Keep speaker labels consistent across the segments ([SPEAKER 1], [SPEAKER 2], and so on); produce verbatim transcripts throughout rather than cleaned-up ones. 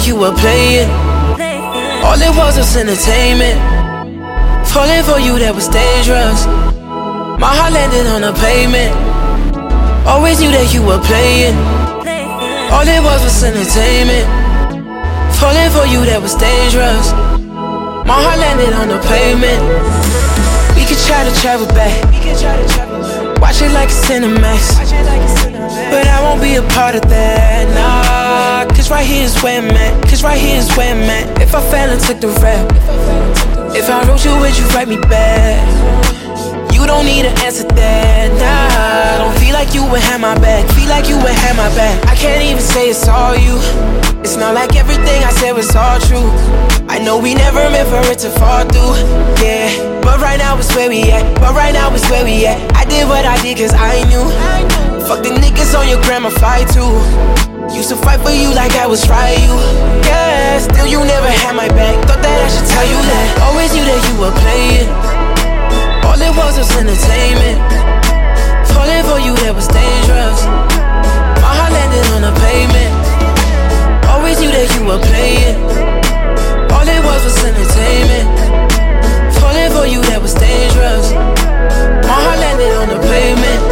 [SPEAKER 1] you were playing. All it was was entertainment. Falling for you, that was dangerous. My heart landed on the pavement. Always knew that you were playing. All it was was entertainment. Falling for you, that was dangerous. My heart landed on the pavement. We could try to travel back. Watch it like a Cinemax. But I won't be a part of that, nah. Cause right here is where I'm at. Cause right here is where I'm at. If I fell and took the rap, if I wrote you, would you write me back? You don't need to answer that, nah. Don't feel like you would have my back. Feel like you would have my back. I can't even say it's all you. It's not like everything I said was all true. I know we never meant for it to fall through, yeah. But right now it's where we at. But right now it's where we at. I did what I did cause I knew. Fuck the niggas on your grandma fight too. Used to fight for you like I was trying you, yeah. Still you never had my back. Thought that I should tell you that. Always knew that you were playing. All it was was entertainment. Falling for you, that was dangerous. My heart landed on the pavement. Always knew that you were playing. All it was was entertainment. Falling for you, that was dangerous. My heart landed on the pavement.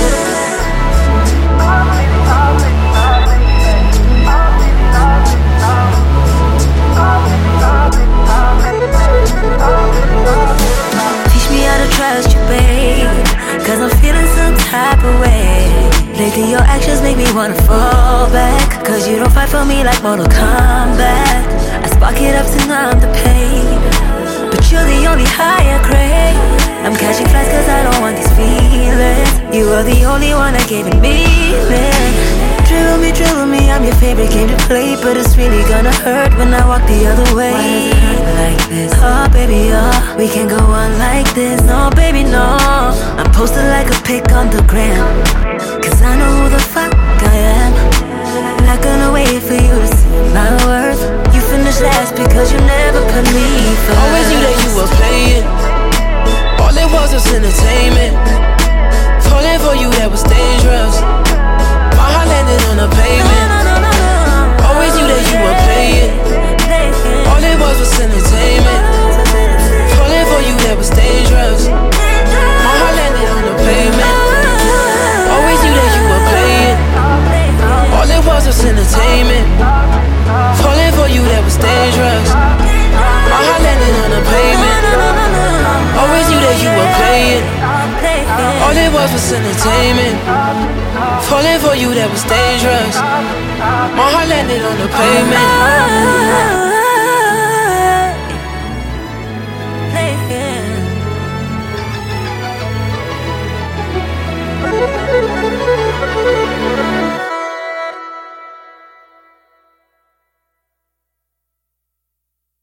[SPEAKER 2] Teach me how to trust you, babe, cause I'm feeling some type of way. Lately your actions make me wanna fall back, cause you don't fight for me like Mortal Kombat. I spark it up to numb the pain, but you're the only higher grade. I'm catching flights cause I don't want these feelings. You are the only one that gave it meaning. Drill me, drill me, I'm your favorite game to play, but it's really gonna hurt when I walk the other way. Why does it hurt like this? Oh baby, oh, we can't go on like this. No baby, no, I'm posted like a pic on the gram, cause I know who the fuck I am. Not gonna wait for you to see my worth. You finished last because you never put me first.
[SPEAKER 1] Always knew that you were playing. All it was was entertainment. Falling for you, that was dangerous. My heart landed on the pavement. Always knew that you were playing. All it was was entertainment. Falling for you, that was dangerous. My heart landed on the pavement. Always knew that you were playing. All it was was entertainment. Falling for you, that was dangerous. My heart landed on the pavement. Always knew that you were playing. All it was was entertainment. Falling for you, that was dangerous. My heart landed on the pavement.